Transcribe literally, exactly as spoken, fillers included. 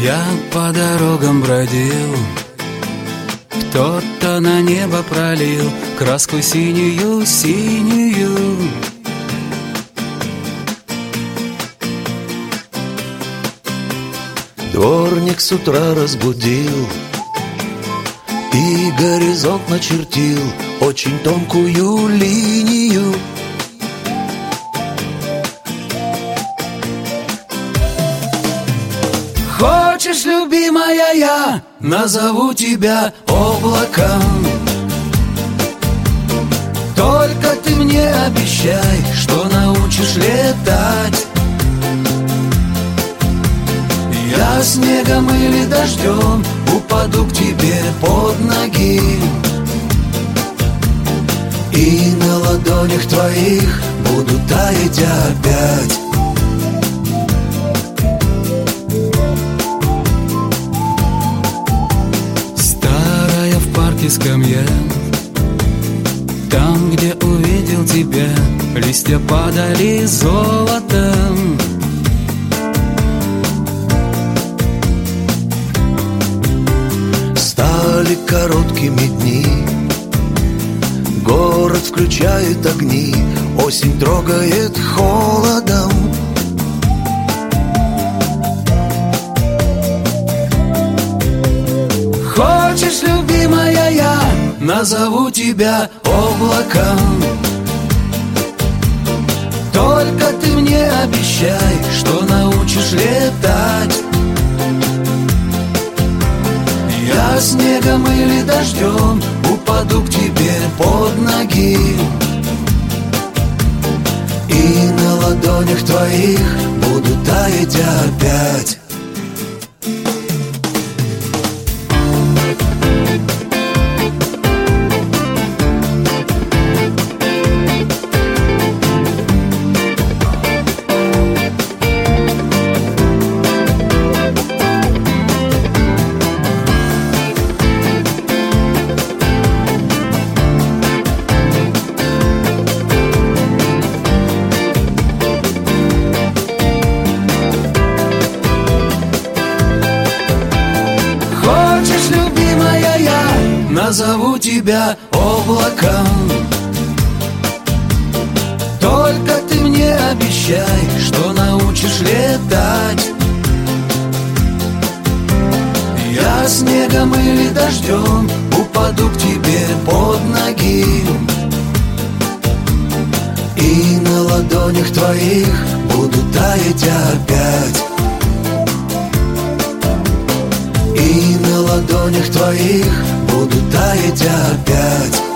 Я по дорогам бродил, кто-то на небо пролил краску синюю, синюю. Дворник с утра разбудил и горизонт начертил очень тонкую линию. Хочешь, любимая, я назову тебя облаком. Только ты мне обещай, что научишь летать. Я снегом или дождем упаду к тебе под ноги, и на ладонях твоих буду таять опять. Старая в парке скамья, там, где увидел тебя, листья падали золотом. Стали короткими дни, город включает огни, осень трогает холодом. Хочешь, любимая, я назову тебя облаком. Только ты мне обещай, что научишь летать. Я снегом или дождем упаду к тебе под ноги, и на ладонях твоих буду таять опять. Назову тебя облаком. Только ты мне обещай, что научишь летать. Я снегом или дождем упаду к тебе под ноги, и на ладонях твоих буду таять опять. И на ладонях твоих буду таять опять.